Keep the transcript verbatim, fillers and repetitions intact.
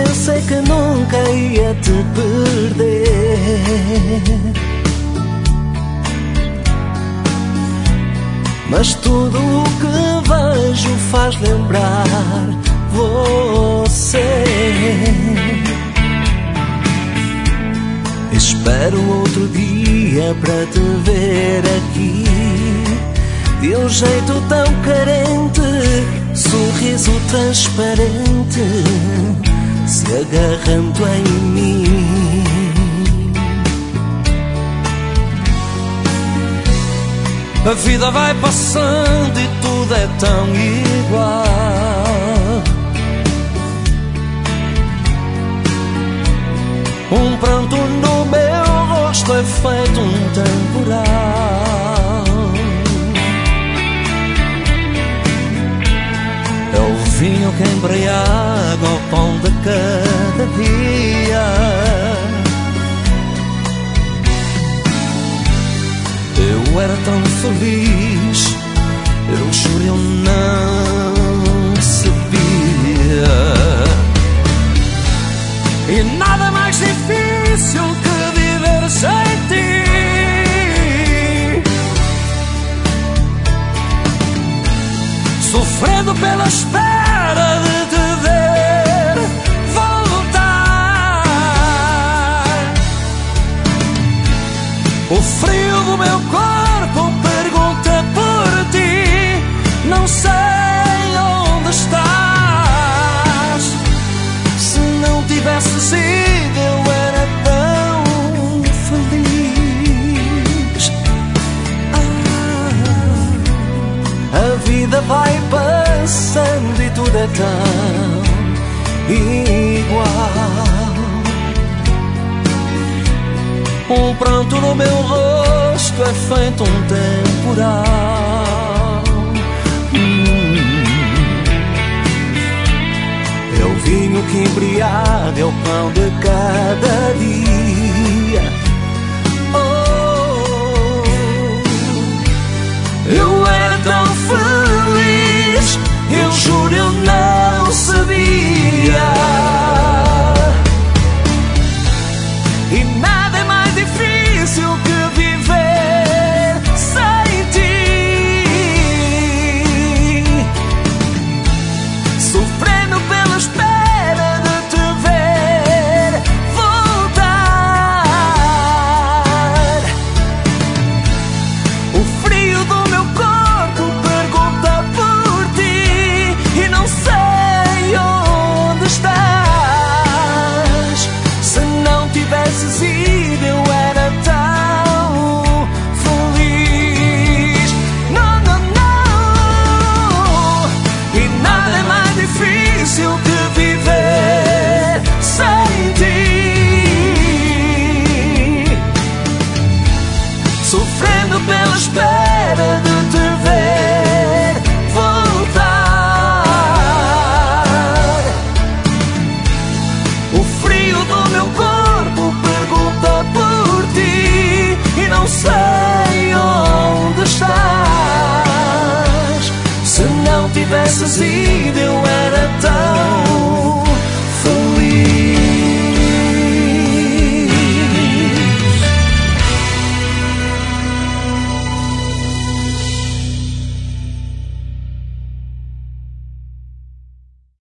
pensei que nunca ia te perder, mas tudo o que vejo faz lembrar você. Espero outro dia para te ver aqui, de um jeito tão carente, sorriso transparente, se agarrando em mim. A vida vai passando e tudo é tão igual. Um pranto no meu rosto é feito um temporal. É o vinho que embriaga o pão de cada dia. Eu era tão feliz, eu juro eu não sabia. E nada mais difícil que viver sem ti. Sofrendo pela espera de te ver voltar. O frio do meu corpo pergunta por ti. Não sei onde estás. Se não tivesses ido eu era tão feliz. Ah, a vida vai passando e tudo é tão igual. Um pranto no meu rosto é feito um temporal. hum. É o vinho que embriaga, é o pão de cada dia. Oh, eu era tão feliz, eu juro eu não sabia. E nada é mais difícil que viver sem ti. Sofrendo pela espera de te ver voltar. O frio do meu corpo pergunta por ti. E não sei onde estás. Se não tivesses ido eu era tão feliz. Não, não, não. E nada é mais difícil que viver sem ti. Sofrendo pela espera de te ver voltar. O frio do meu corpo pergunta por ti. E não sei onde estás. Se não tivesses ido eu era tão